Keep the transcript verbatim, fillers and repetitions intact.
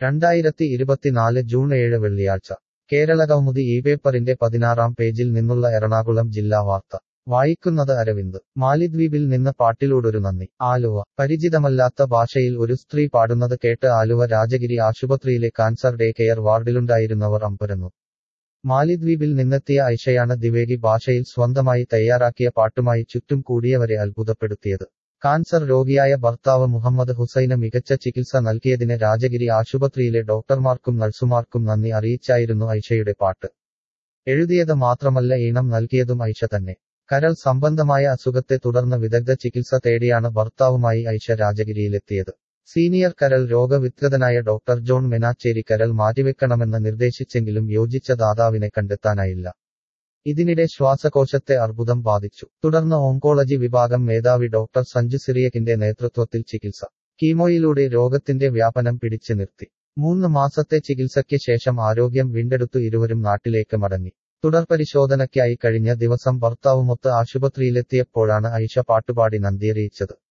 രണ്ടായിരത്തി ഇരുപത്തിനാല് ജൂൺ ഏഴ് വെള്ളിയാഴ്ച കേരളകൗമുദി ഈ പേപ്പറിന്റെ പതിനാറാം പേജിൽ നിന്നുള്ള എറണാകുളം ജില്ലാ വാർത്ത വായിക്കുന്നത് അരവിന്ദ്. മാലിദ്വീപിൽ നിന്ന് പാട്ടിലൂടൊരു നന്ദി. ആലുവ. പരിചിതമല്ലാത്ത ഭാഷയിൽ ഒരു സ്ത്രീ പാടുന്നത് കേട്ട് ആലുവ രാജഗിരി ആശുപത്രിയിലെ കാൻസർ ഡേ കെയർ വാർഡിലുണ്ടായിരുന്നവർ അമ്പരന്നു. മാലിദ്വീപിൽ നിന്നെത്തിയ ഐഷയാണ് ദിവേഗി ഭാഷയിൽ സ്വന്തമായി തയ്യാറാക്കിയ പാട്ടുമായി ചുറ്റും കൂടിയവരെ അത്ഭുതപ്പെടുത്തിയത്. കാൻസർ രോഗിയായ ഭർത്താവ് മുഹമ്മദ് ഹുസൈന് മികച്ച ചികിത്സ നൽകിയതിന് രാജഗിരി ആശുപത്രിയിലെ ഡോക്ടർമാർക്കും നഴ്സുമാർക്കും നന്ദി അറിയിച്ചായിരുന്നു ഐഷയുടെ പാട്ട്. എഴുതിയത് മാത്രമല്ല, ഈണം നൽകിയതും ഐഷ തന്നെ. കരൾ സംബന്ധമായ അസുഖത്തെ തുടർന്ന് വിദഗ്ധ ചികിത്സ തേടിയാണ് ഭർത്താവുമായി ഐഷ രാജഗിരിയിലെത്തിയത്. സീനിയർ കരൾ രോഗവിദഗ്ധനായ ഡോക്ടർ ജോൺ മെനാച്ചേരി കരൾ മാറ്റിവെക്കണമെന്ന് നിർദ്ദേശിച്ചെങ്കിലും യോജിച്ച ദാതാവിനെ കണ്ടെത്താനായില്ല. ഇതിനിടെ ശ്വാസകോശത്തെ അർബുദം ബാധിച്ചു. തുടർന്ന് ഓങ്കോളജി വിഭാഗം മേധാവി ഡോക്ടർ സഞ്ജു സിറിയക്കിന്റെ നേതൃത്വത്തിൽ ചികിത്സ. കീമോയിലൂടെ രോഗത്തിന്റെ വ്യാപനം പിടിച്ചു നിർത്തി. മൂന്ന് മാസത്തെ ചികിത്സയ്ക്ക് ശേഷം ആരോഗ്യം വീണ്ടെടുത്തു ഇരുവരും നാട്ടിലേക്ക് മടങ്ങി. തുടർപരിശോധനയ്ക്കായി കഴിഞ്ഞ ദിവസം ഭർത്താവുമൊത്ത് ആശുപത്രിയിലെത്തിയപ്പോഴാണ് ഐഷ പാട്ടുപാടി നന്ദിയറിയിച്ചത്.